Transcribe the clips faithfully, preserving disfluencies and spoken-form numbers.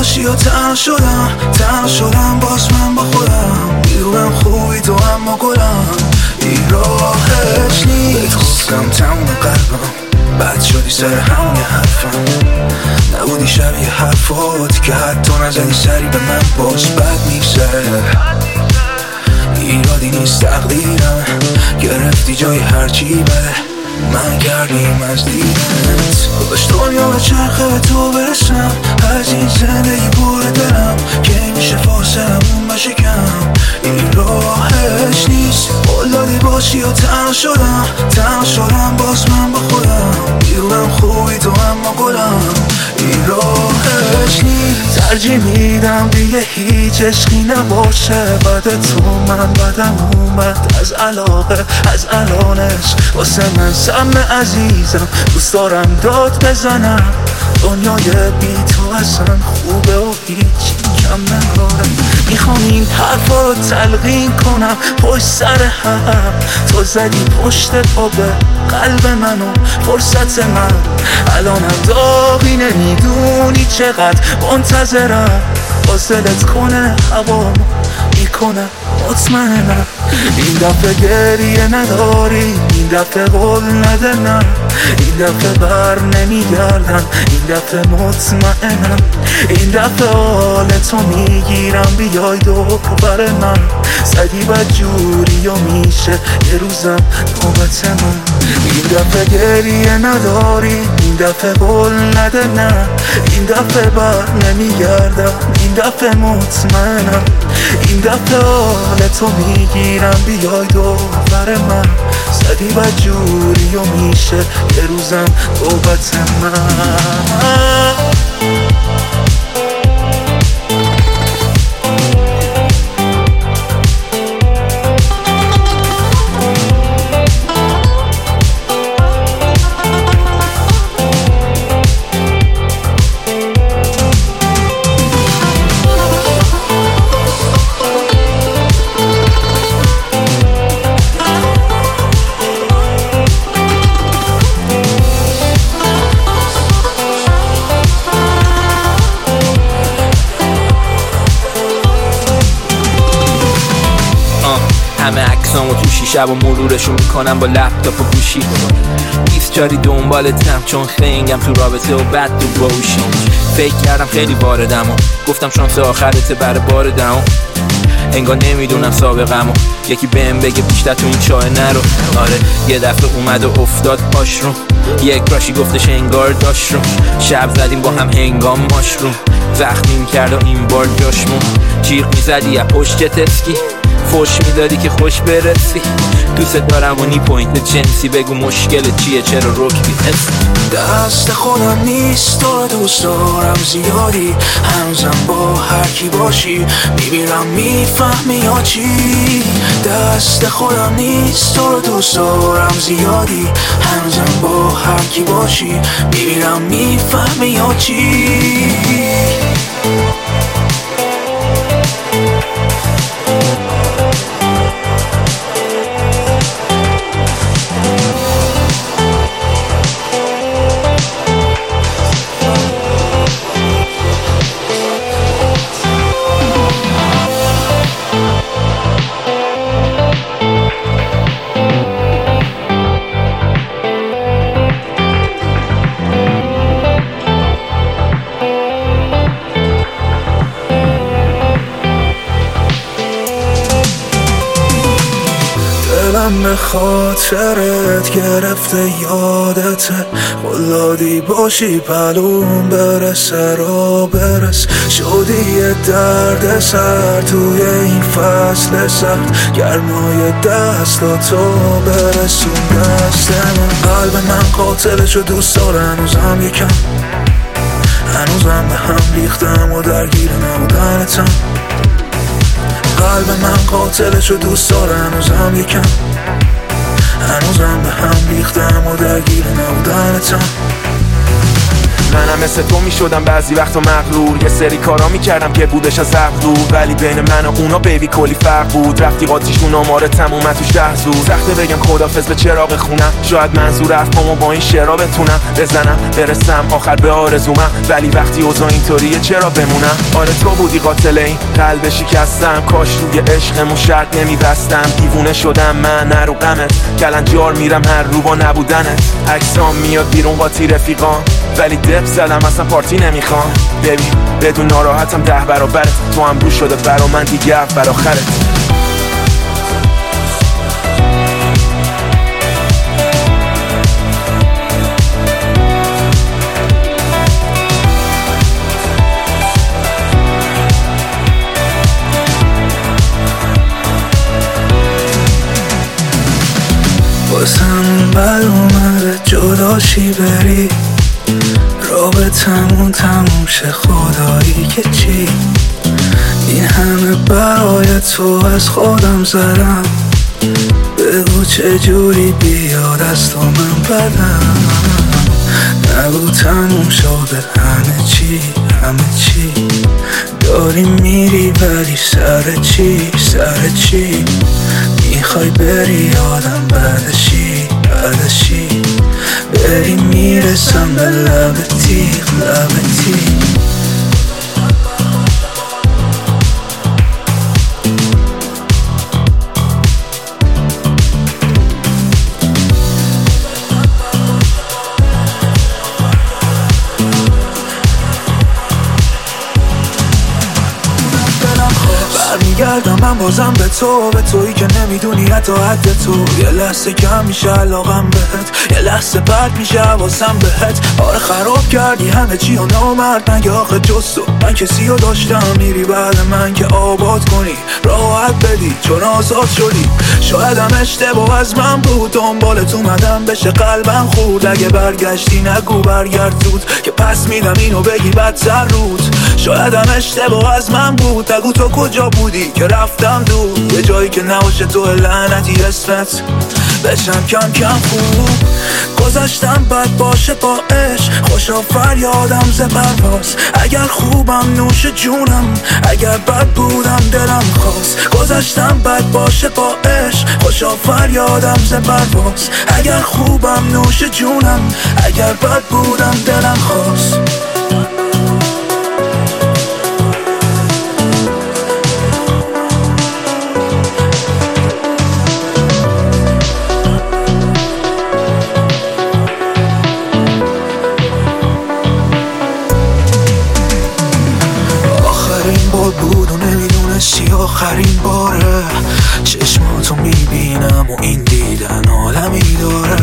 باشی و تنها شدم تنها شدم باز من با خودم میدونم خوبی تو اما گلم این راهش نیست گفتم تموم قلبم بد شدی سر همون حرفم نبودی شبیه حرفات که حتی نزدی سری به من باز بد میگذره ایرادی نیست تقدیرم گرفتی جای هرچی بده من کردیم از دیدنت باش دنیا به چرخه به تو برسم از این زندگی پر دلم که میشه فاصلمون بشه کم این راهش نیست قلدادی باشی و تنها شدم تنها شدم باز من با خودم میدونم خوبی تو اما گلم این راهش نیست ترجیح میدم دیگه هیچ عشقی نباشه بعد تو من بدم اومد از علاقه از الانش واسه من سم عزیزم دوست دارم داد بزنم دنیای بی تو اصلا خوبه و هیچ کم ندارم میخوام این حرفا رو تلقین کنم پشت سر هم تو زدی پشت پا به قلب منو فرصت من الانم داغی نمیدونی چقدر منتظرم واسلت کنه هوامو میکنم مطمئنم این دفعه گریه نداری این دفعه قول نده نه این دفعه بر نمیگردم این دفعه مطمئنم این دفعه حال تو میگیرم بیای دور بر من زدی بد جوری و میشه یه روزم نوبت من این دفعه گریه نداری این دفعه قول نده نه این دفعه بر نمیگردم این دفعه مطمئنم این دفعه حال تو میگیرم بیای دور بر من زدی بد جوری و میشه یه روزم نوبت من همه عکسامو تو شیشه و مرورشون میکنم با لپتاپ و گوشی بیست جاری دنبالتم چون خنگم تو رابطه و بد تو باوشی فکر کردم خیلی واردم و گفتم شانس آخرته برای بار دهم انگار نمیدونم سابقمو یکی بهم بگه بیشتر تو این چاه نرو آره یه دفعه اومد و افتاد پاش رو یک راشی گفتش انگار داشت رو شب زدیم با هم هنگام ماشروم زخمیم کرد و این بار جاشمون جیغ میزدی یا پشت تسکی فوش میدادی که خوش برسی دوست دارم و نی پوینت جنسی بگو مشکل چیه چرا رک بیهست دست خودم نیست تو دوست دارم زیادی هنوزم با هر کی باشی میبینم میفهمی یا چی دست خودم نیست تو دوست دارم زیادی هنوزم با هر کی باشی میبینم میفهمی یا چی دلم به خاطرت گرفته یادته قلدادی باشی پلوم برسه را برس شدی یه درد سر توی این فصل سخت گرمای دست تو برسون دست من قلب من قاتلشو دوست داره هنوزم یکم هنوزم به هم ریختم و درگیر نبودنتم قلب من قاتلشو دوست داره هنوزم یکم هنوزم به هم ریختم و درگیر نبودنتم منم مثل تو میشدم بعضی وقتا مغرور، یه سری کارا میکردم که بودش از عقل دور، ولی بین من و اونا بیبی کلی فرق بود. رفتی قاطیشون آماره تموم توش ده زور. سخته بگم خدافظ به چراغ خونم، شاید منظور حرفامو با این شعرا بتونم بزنم برسم آخر به آرزومم، ولی وقتی اوضاع اینطوریه چرا بمونم؟ آره تو بودی قاتل این قلب شکستم، کاش روی عشقمون شرط نمیبستم. دیوونه شدم من نرو غمت، کلنجار میرم هر رو با نبودنت. عکسام میاد بیرون قاطی رفیقان، ولی دب زدم اصلا پارتی نمیخوام. ببین بدون ناراحتم ده برابرت، تو هم رو شده برا من دیگه بر آخرت. بازم بد اومده جداشی بری، رابطمون تموم شه خدایی که چی. این همه برای تو از خودم زدم، بگو چجوری بیاد از تو من بدم. نگو تموم شده همه چی همه چی، داری میری ولی سر چی سر چی. میخوای بری آدم بعدشی بعدشی، بری میرسم به لب تیغ لب تیغ. برمیگردم من بازم به تو، به تویی که نمیدونی حتی حد تو. یه لحظه کم میشه علاقم بهت، یه لحظه بد میشه حواسم بهت. آره خراب کردی همه چی و نامرد، مگه آخه جز تو من کسی رو داشتم؟ میری بعد من که آباد کنی راحت بدی چون آزاد شدی. شاید هم اشتباه از من بود، دنبالت اومدم بشه قلبم خورد. اگه برگشتی نگو برگرد زود، که پس میدم اینو بگی بدتر رود. شاید هم اشتباه از من بود، نگو تو کجا بودی که رفتم دور. یه جایی که نباشه تو لعنتی اسمت بشم کم کم خوب. گذاشتم بد باشه با عشق، خوشا فریادم ز پرواز. اگر خوبم نوش جونم، اگر بد بودم دلم خواست. گذاشتم بد باشه با عشق، خوشا فریادم ز پرواز. اگر خوبم نوش جونم، اگر بد بودم دلم خواست. بود و نمیدونستی آخرین باره چشماتو میبینم و این دیدن عالمی داره.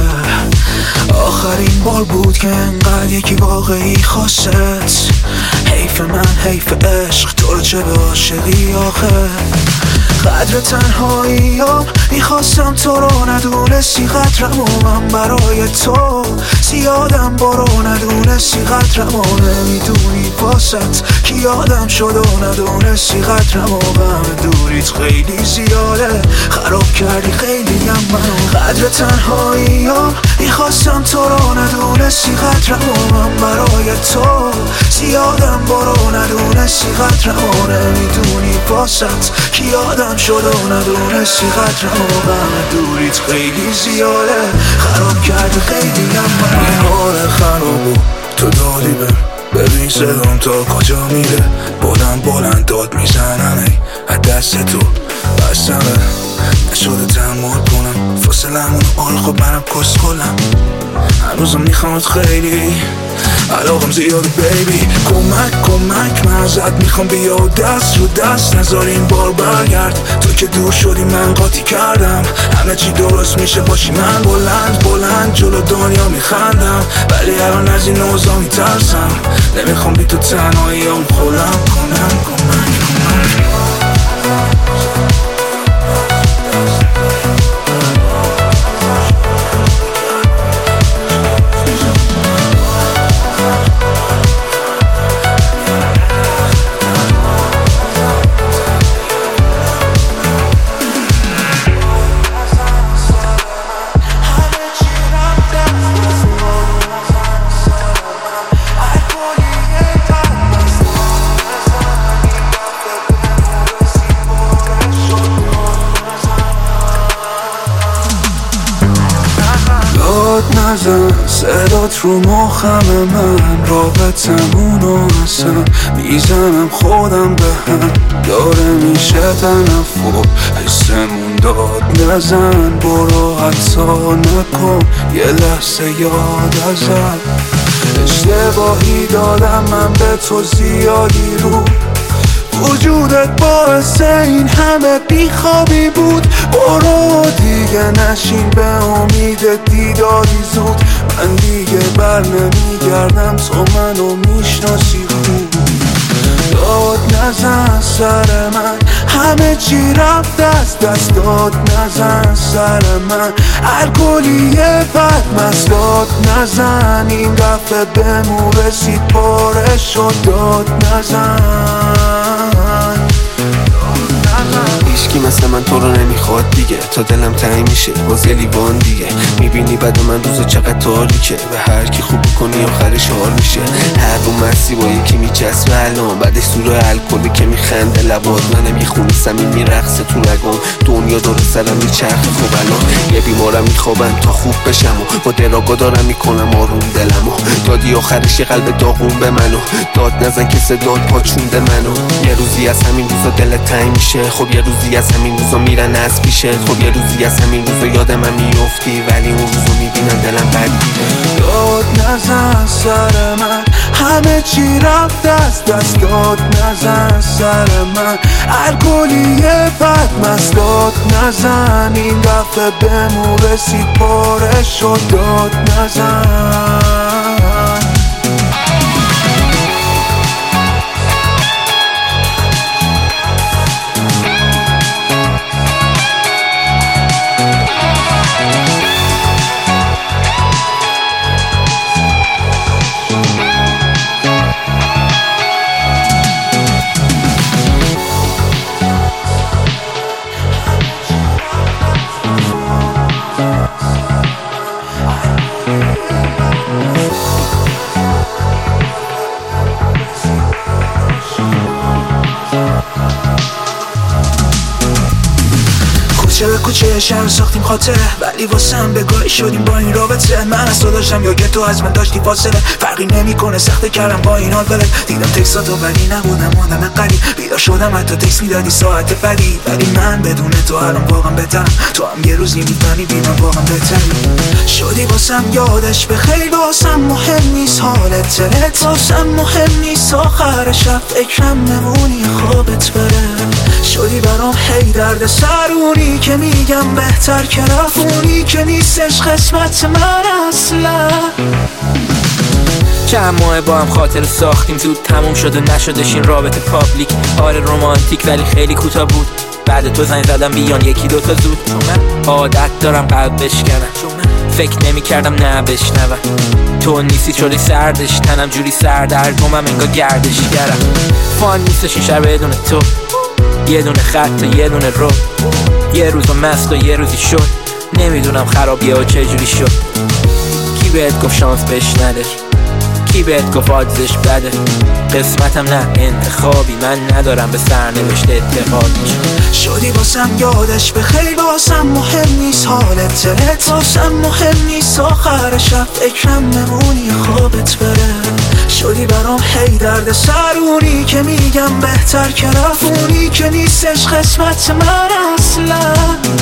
آخرین بار بود که انقدر یکی واقعی خواست. حیف من حیف عشق، تو رو چه به عاشقی آخه. قدر تنهاییم میخواستم تو رو ندونستی، قدرم و من برای تو زیادم برو ندونستی. قدرم و نمیدونی باست کی یادم شد و ندونستی. قدرم و غم دوریت خیلی زیاده، خراب کردی خیلی هم منو. قدر تنهاییم میخواستم تو رو ندونستی، قدرم و من برای تو زیادم برو ندونستی. قدرم و نمیدونی باست کی یادم شد و ندونستی. قدرم و غم دوریت خیلی زیاده، خراب کردی خیلی هم منو. این حال خرابو تو دادی بهم، ببین صدام تا کجا میره. بلند بلند داد میزنم ای از دست تو بستمه، نشده تحمل کنم فاصلمون. آره خب منم کس کنم، هنوزم میخوامت خیلی، علاقم زیاده بیبی. کمک کمک من ازت میخوام، بیا دست رو دست نذار این بار برگرد. تو که دور شدی من قاطی کردم، همه چی درست میشه باشی من بلند بلند جلو دنیا میخندم. ولی الان از این اوضاع میترسم، نمیخوام بی تو تنهاییام خودم کنم. کمک کمک I صدات رو مخم من، رابطمونو اصلا میزنم خودم به هم، داره میشه تنفر حسمون داد نزن، برو حتی نکن یه لحظه یاد ازم. اشتباهی دادم من به تو زیادی رو، وجودت باعث این همه بیخوابی بود، برو دیگه نشین به امید دیداری زود، من دیگه بر نمیگردم تو منو میشناسی خوب. داد نزن سر من، همه چی رفت از دست، داد نزن سر من، الکلیه بد مست، داد نزن این دفعه بهمون رسید پاره شد، داد نزن. هیچکی مثل من تو رو نمیخواد دیگه، تا دلم تنگ میشه باز یه لیوان دیگه، میبینی بعد من روزا چقدر تاریکه، به هر کی خوب کنی آخرش حال میشه، هر رو مرسی با یکی میچسبه الان، بعدش سور الکلی که میخنده لبات، منم یه خونی سمیم میرقصه تو رگام، دنیا داره سرم میچرخه خب الان، یه بیمارم میخوابم تا خوب بشم و با دراگا دارم میکنم آروم دلمو، دادی آخرش یه قلب داغون به منو، داد نزن که صدات پاچونده منو، یه روزی از همین روزا دلت تنگ میشه، خب یه روزی از همین روزا میرن از پیشه، خب یه روزی از همین روزا یادم من میفتی، ولی اون روزو میبینم دلم بد میره. داد نزن سر من، همه چی رفت از دست، داد نزن سر من، الکلیه بد مست، داد نزن این دفعه بهمون رسید پاره شد، داد نزن. کوچه به کوچه شهر ساختیم خاطره، ولی واسم بگاهی شدیم با این رابطه، من از تو داشتم یا که تو از من داشتی فاصله، فرقی نمیکنه سخته کردم با این حال بلد، دیدم تکساتو ولی نبودم آدم قریب، بیدار شدم حتی تکس میدادی ساعت بدی، ولی من بدون تو الان واقعا بهترم، تو هم یه روز میفهمی بی من واقعا بهتری شدی واسم، یادش به خیلی واسم مهم نیست حالت تلت، واسم مهم نیست آخر شب فکرم نمونی خوابت بره، شدی برام هی درد سرونی که میگم بهتر که رفونی، که نیستش قسمت من اصلا. چند ماه با هم خاطر ساختیم، زود تموم شد و نشدش این رابطه پابلیک، آره رومانتیک ولی خیلی کوتاه بود، بعد تو زنگ زدم بیان یکی دوتا زود، عادت دارم قلب بشکنم، فکر نمی کردم نه بشنوم، تو نیستی شدی سردش، تنم جوری سردرگمم انگار گردشی گرم، فان نیستش این شهر بدون تو، یه دونه خط و یه دونه رو، یه روز مست و یه روزی شد، نمیدونم خرابیه و چجوری شد، کی بهت گفت شانس بهش نده، کی بهت گفت آدزش بده، قسمتم نه انتخابی، من ندارم به سرنوشت اعتقاد، شدی واسم یادش به خیلی واسم مهم نیست حالت تلت، واسم مهم نیست آخر شب فکرم نمونی خوابت بره، شدی برام هی درد سرونی که میگم بهتر که رفونی، که نیستش قسمت من اصلا.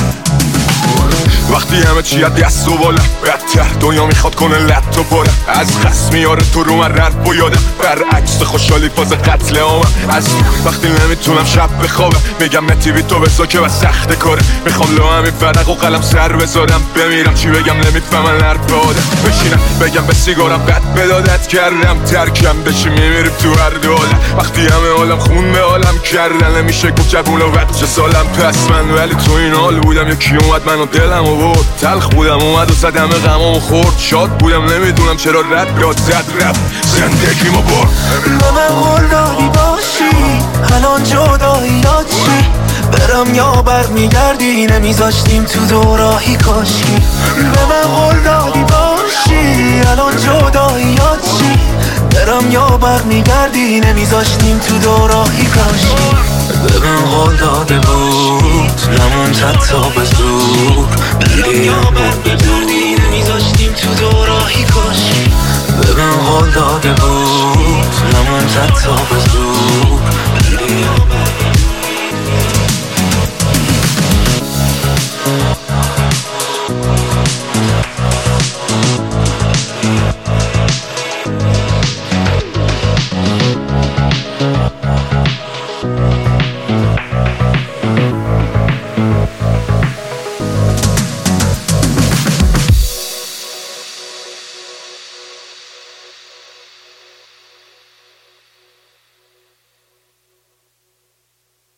وقتی همه چی از دست و بالا بدتر، دنیا میخواد کنه لط و پاره، از قسم میاره تو رو من رد و یادم، برعکس خوشحالی فاز قتل عامم، از وقتی نمیتونم شب بخوابم میگم نتی بی تو بسا که بس سخت کاره، میخوام لو همین فرق و قلم سر بذارم، بمیرم چی بگم نمیفهمن حرف آدم، بشینم بگم به سیگارم قد بدادت کردم، ترکم بشی میمیریم تو هر دوله، وقتی همه عالم خون به عالم کردن، نمیشه گفت جوون و بچه سالم پس من، ولی تو این حال بودم یکی اومد منو دلم و بود، تلخ بودم اومد و زد همه غمامو خورد، شاد بودم نمیدونم چرا رد بیاد زد رفت زندگیمو برد. به من قول دادی باشی الان جداییات چی، برم یا بر میگردی نمیذاشتیم تو دوراهی کاشی، به من قول دادی باشی الان جداییات چی، برم یا بر میگردی نمیذاشتیم تو دوراهی کاشی، به من قول داده بود نمون تا به زور، برم یا بر میگردی نمیذاشتیم تو دوراهی گاهی کاش به من قول داده بود نمون زد تا